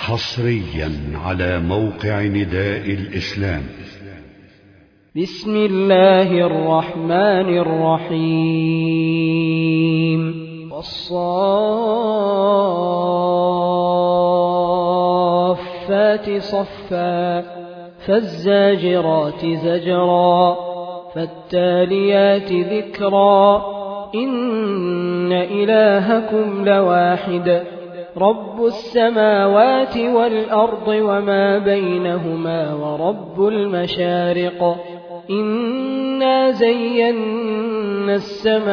حصريا على موقع نداء الإسلام. بسم الله الرحمن الرحيم. والصافات صفا فالزاجرات زجرا فالتاليات ذكرا إن إلهكم لواحد رب السماوات والأرض وما بينهما ورب المشارق إنا زينا السماء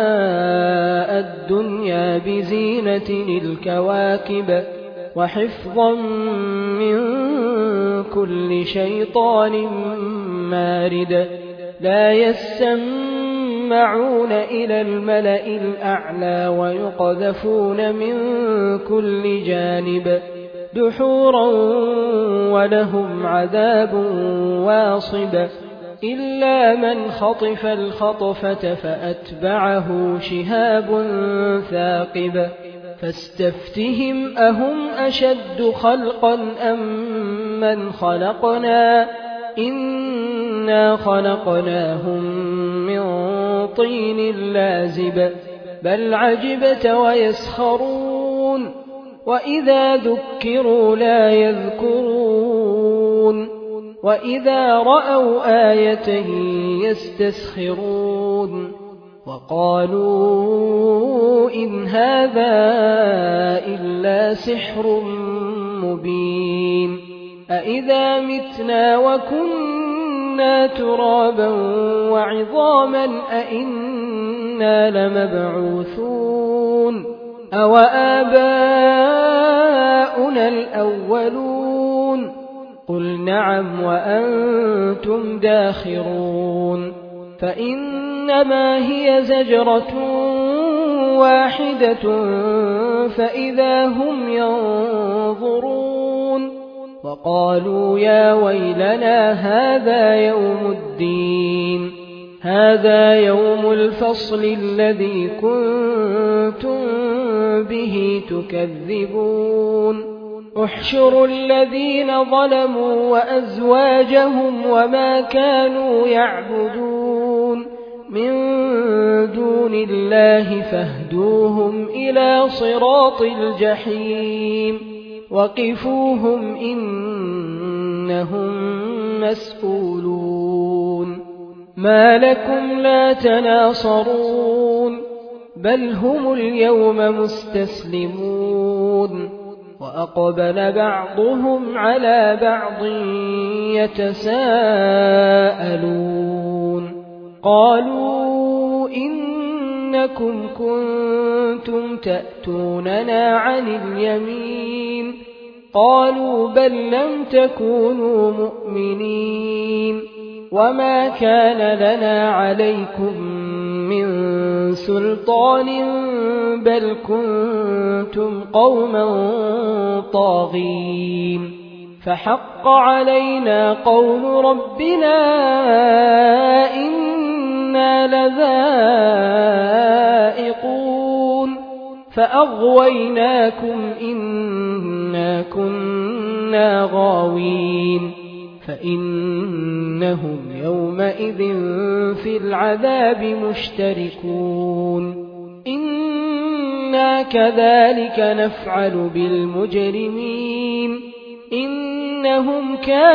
الدنيا بزينة الكواكب وحفظا من كل شيطان مارد لا يسمعون إلى الملأ الأعلى ويقذفون من كل جانب دحورا ولهم عذاب واصب إلا من خطف الخطفة فأتبعه شهاب ثاقب فاستفتهم أهم أشد خلقا أم من خلقنا إنا خلقناهم من طين لازب بل عجبت ويسخرون وإذا ذكروا لا يذكرون وإذا رأوا آية يستسخرون وقالوا إن هذا إلا سحر مبين أإذا متنا وكنا ترابا وعظاما أإنا لمبعوثون أو آباؤنا الأولون قل نعم وأنتم داخرون فإنما هي زجرة واحدة فإذا هم ينظرون وقالوا يا ويلنا هذا يوم الدين هذا يوم الفصل الذي كنتم به تكذبون احشروا الذين ظلموا وأزواجهم وما كانوا يعبدون من دون الله فاهدوهم إلى صراط الجحيم وقفوهم إنهم مسؤولون ما لكم لا تناصرون بل هم اليوم مستسلمون وأقبل بعضهم على بعض يتساءلون قالوا إنكم كنتم تأتوننا عن اليمين قالوا بل لم تكونوا مؤمنين وما كان لنا عليكم من سلطان بل كنتم قوما طاغين فحق علينا قول ربنا إنا لذائقون فأغويناكم إنا كنا غاوين فإنهم يومئذ في العذاب مشتركون إنا كذلك نفعل بالمجرمين إنهم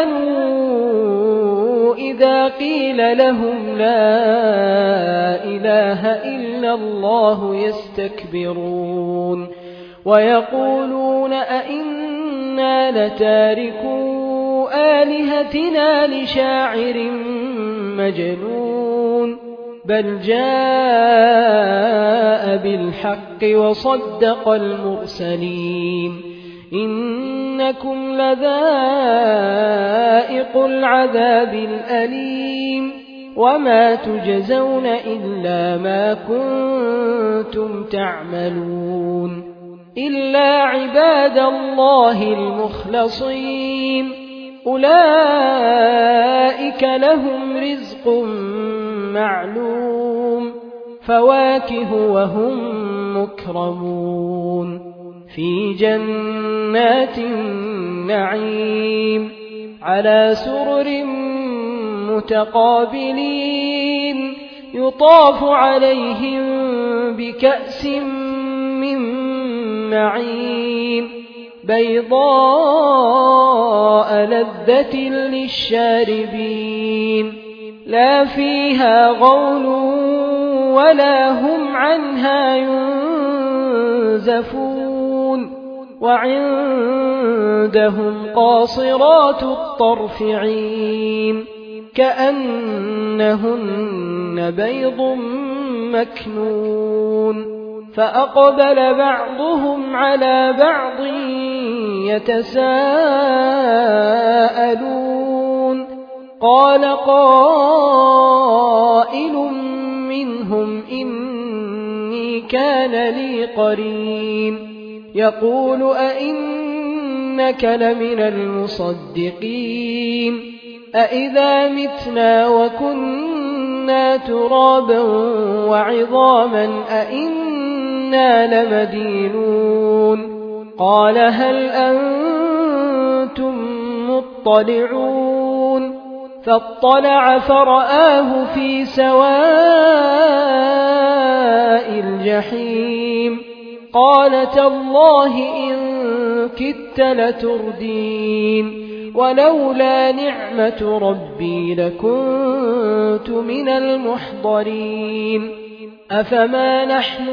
كانوا إذا قيل لهم لا إله إلا الله يستكبرون ويقولون أئنا لتاركون آلهتنا لشاعر مجنون بل جاء بالحق وصدق المرسلين إنكم لذائق العذاب الأليم وما تجزون إلا ما كنتم تعملون إلا عباد الله المخلصين أولئك لهم رزق معلوم فواكه وهم مكرمون في جنات النعيم على سرر متقابلين يطاف عليهم بكأس من معين بيضاء لذة للشاربين لا فيها غول ولا هم عنها ينزفون وعندهم قاصرات الطرف عين كأنهن بيض مكنون فأقبل بعضهم على بعض يتساءلون قال قائل منهم إني كان لي قرين يقول أئنك لمن المصدقين أئذا متنا وكنا ترابا وعظاما أئنا لمدينون قال هل أنتم مطلعون فاطلع فرآه في سواء الجحيم قال تالله إن كدت لتردين ولولا نعمة ربي لكنت من المحضرين أفما نحن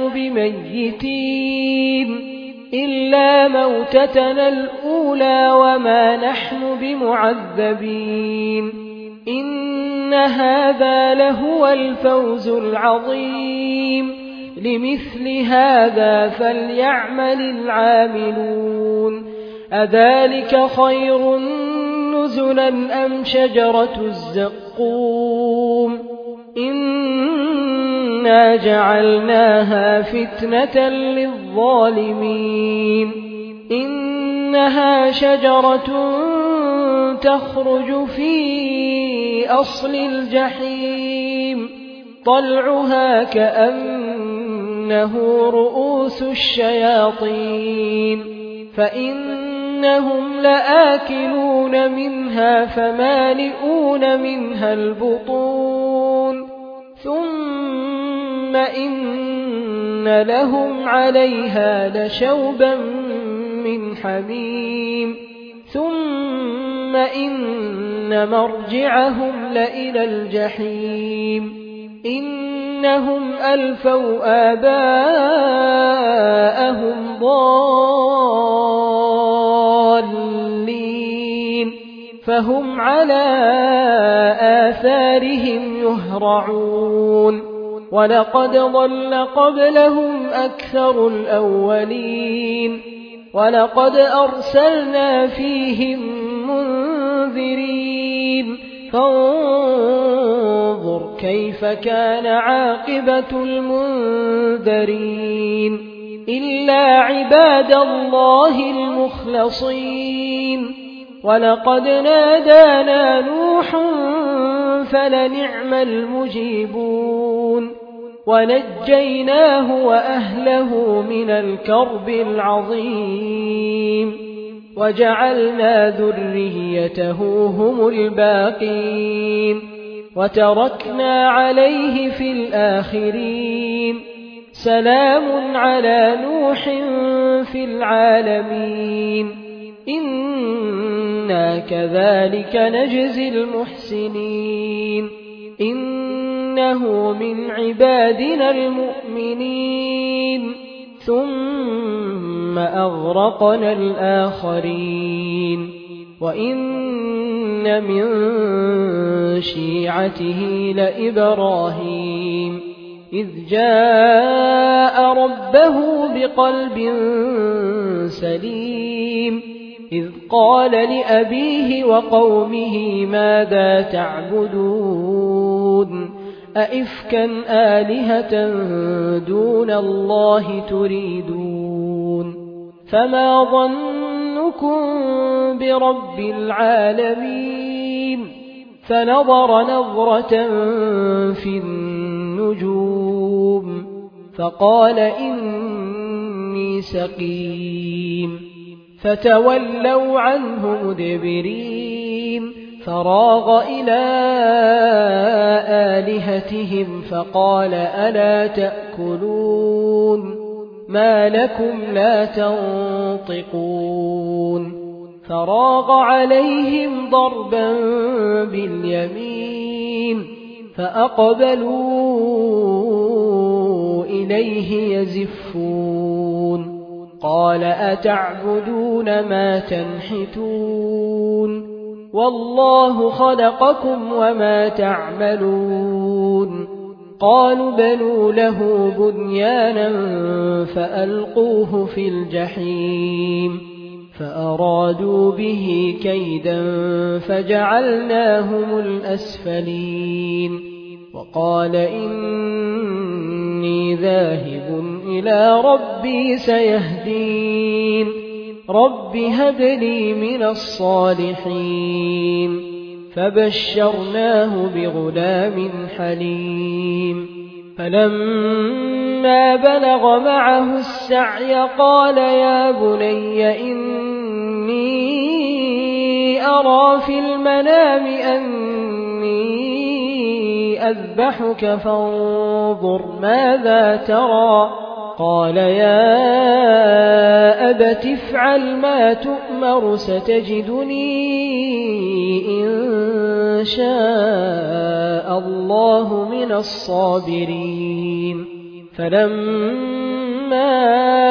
بميتين إلا موتتنا الأولى وما نحن بمعذبين إن هذا لهو الفوز العظيم لمثل هذا فليعمل العاملون أذلك خير نزلا أم شجرة الزقوم إنا جعلناها فتنة للظالمين إنها شجرة تخرج في أصل الجحيم طلعها كأنه رؤوس الشياطين فإنهم لآكلون منها فمالئون منها البطون ثم إن لهم عليها لشوبا من حميم ثم إن مرجعهم لإلى الجحيم إنهم ألفوا آباءهم ضالين فهم على آثارهم يهرعون ولقد ضل قبلهم أكثر الأولين ولقد أرسلنا فيهم منذرين فانظر كيف كان عاقبة المنذرين إلا عباد الله المخلصين ولقد نادانا نوح فلنعم المجيبون ونجيناه وأهله من الكرب العظيم وجعلنا ذريته هم الباقين وتركنا عليه في الآخرين سلام على نوح في العالمين إنا كذلك نجزي المحسنين إنه من عبادنا المؤمنين ثم أغرقنا الآخرين وإن من شيعته لإبراهيم إذ جاء ربه بقلب سليم إذ قال لأبيه وقومه ماذا تعبدون أئفكا آلهة دون الله تريدون فما ظنكم برب العالمين فنظر نظرة في النجوم فقال إني سقيم فتولوا عنه مدبرين فراغ إلى آلهتهم فقال ألا تأكلون ما لكم لا تنطقون فراغ عليهم ضربا باليمين فأقبلوا إليه يزفون قال أتعبدون ما تنحتون والله خلقكم وما تعملون قالوا بنوا له بنيانا فألقوه في الجحيم فأرادوا به كيدا فجعلناهم الأسفلين وقال إني ذاهب إلى ربي سيهدين رب هب لي من الصالحين فبشرناه بغلام حليم فلما بلغ معه السعي قال يا بني إني أرى في المنام أني أذبحك فانظر ماذا ترى قال يا أبت افعل ما تؤمر ستجدني إن شاء الله من الصابرين فلما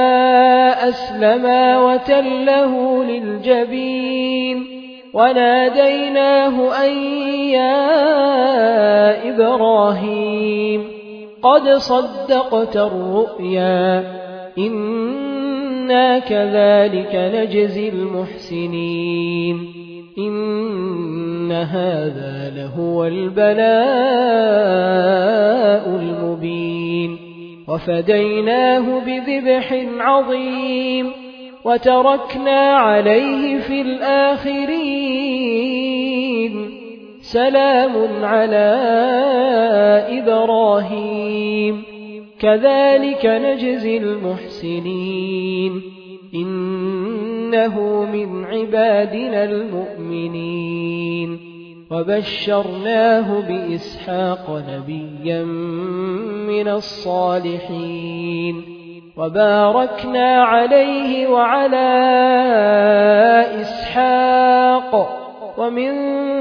أسلما وتله للجبين وناديناه أن يا إبراهيم قد صدقت الرؤيا إنا كذلك نجزي المحسنين إن هذا لهو البلاء المبين وفديناه بذبح عظيم وتركنا عليه في الآخرين سلام على إبراهيم كذلك نجزي المحسنين إنه من عبادنا المؤمنين وبشرناه بإسحاق نبيا من الصالحين وباركنا عليه وعلى إسحاق ومن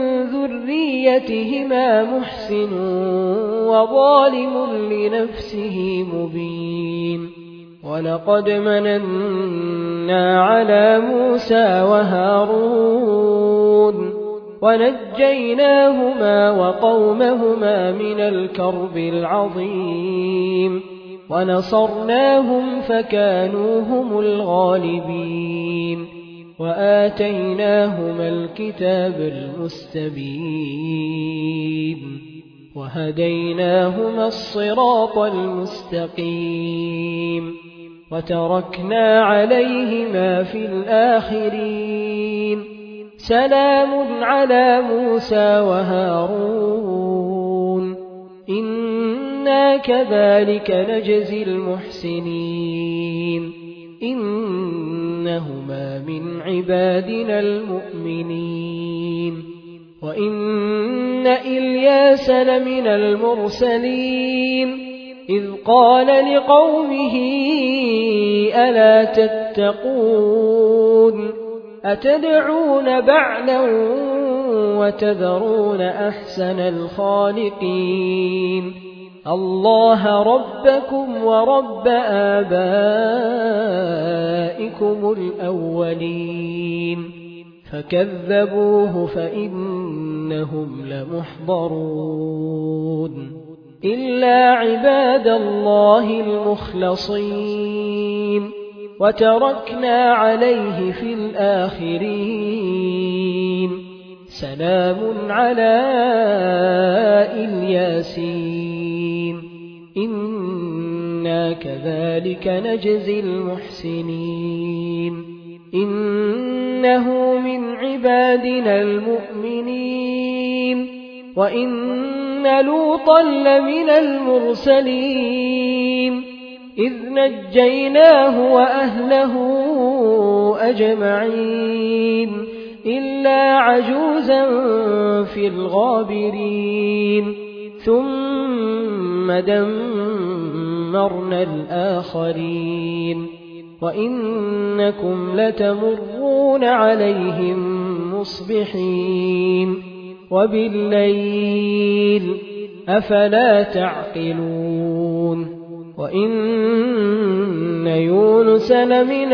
ذريتهما محسن وظالم لنفسه مبين ولقد مننا على موسى وهارون ونجيناهما وقومهما من الكرب العظيم ونصرناهم فكانوا هم الغالبين وآتيناهما الكتاب المستبين وهديناهما الصراط المستقيم وتركنا عليهما في الآخرين سلام على موسى وهارون إنا كذلك نجزي المحسنين إنهما من عبادنا المؤمنين وإن إلياس لمن المرسلين إذ قال لقومه ألا تتقون أتدعون بعلا وتذرون أحسن الخالقين الله ربكم ورب آبائكم الأولين فكذبوه فإنهم لمحضرون إلا عباد الله المخلصين وتركنا عليه في الآخرين سلام على الياسين إنا كذلك نجزي المحسنين إنه من عبادنا المؤمنين وإن لوطا لمن المرسلين إذ نجيناه وأهله أجمعين إلا عجوزا في الغابرين ثم دمرنا الآخرين وإنكم لتمرون عليهم مصبحين وبالليل أفلا تعقلون وإن يونس لمن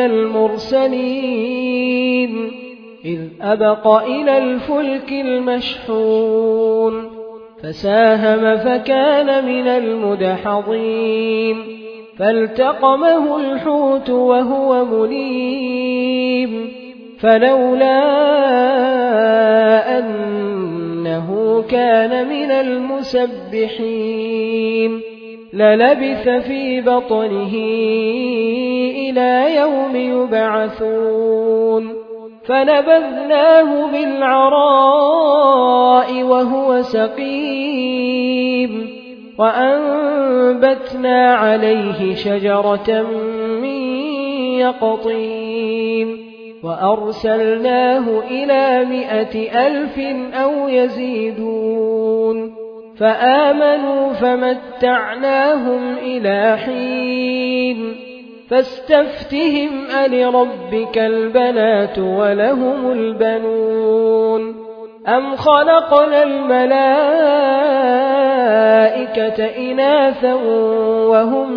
المرسلين إذ أبق إلى الفلك المشحون فساهم فكان من المدحضين فالتقمه الحوت وهو مليم فلولا أنه كان من المسبحين للبث في بطنه إلى يوم يبعثون فنبذناه بالعراء وهو سقيم وأنبتنا عليه شجرة من يقطين وأرسلناه إلى 100,000 أو يزيدون فآمنوا فمتعناهم إلى حين فاستفتهم ألربك البنات ولهم البنون أم خلقنا الملائكة إناثا وهم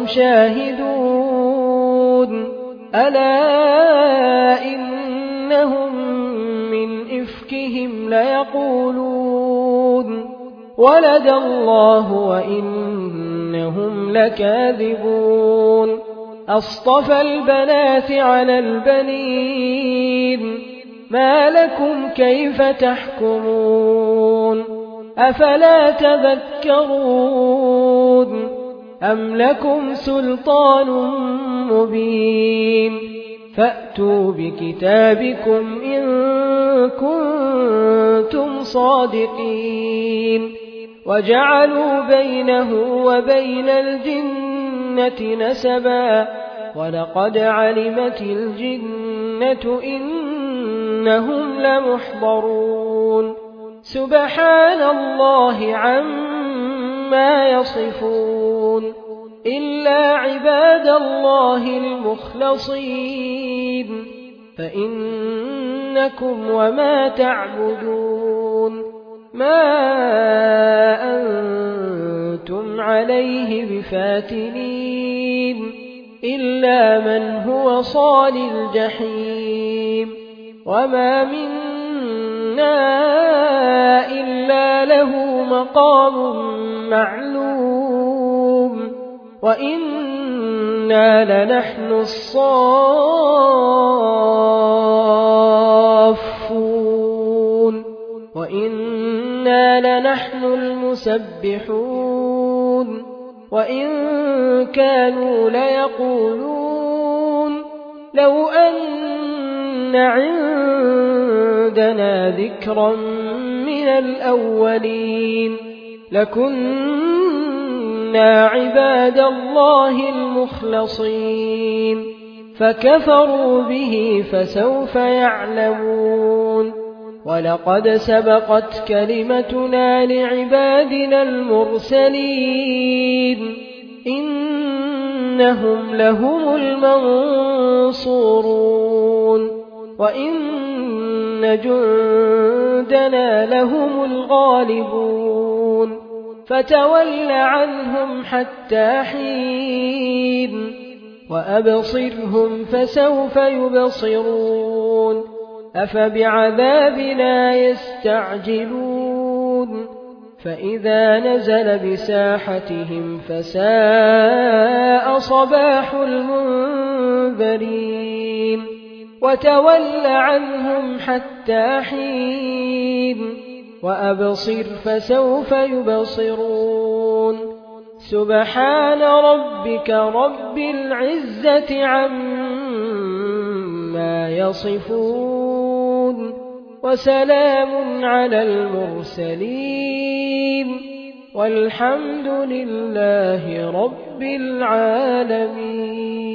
شاهدون ألا إنهم من إفكهم ليقولون ولد الله وإنهم لكاذبون أصطفى البنات على البنين ما لكم كيف تحكمون أفلا تذكرون أم لكم سلطان مبين فأتوا بكتابكم إن كنتم صادقين وجعلوا بينه وبين الجنة نسبا ولقد علمت الجنة إنهم لمحضرون سبحان الله عما يصفون إلا عباد الله المخلصين فإنكم وما تعبدون ما أنتم عليه بفاتنين إلا من هو صال الجحيم وما منا إلا له مقام معلوم وإنا لنحن الصافون وإنا لنحن المسبحون وإن كانوا ليقولون لو أن عندنا ذكرا من الأولين لكنا عباد الله المخلصين فكفروا به فسوف يعلمون ولقد سبقت كلمتنا لعبادنا المرسلين إنهم لهم المنصورون وإن جندنا لهم الغالبون فتول عنهم حتى حين وأبصرهم فسوف يبصرون أفبعذابنا يستعجلون فإذا نزل بساحتهم فساء صباح المنذرين وتول عنهم حتى حين وأبصر فسوف يبصرون سبحان ربك رب العزة عما يصفون وسلام على المرسلين والحمد لله رب العالمين.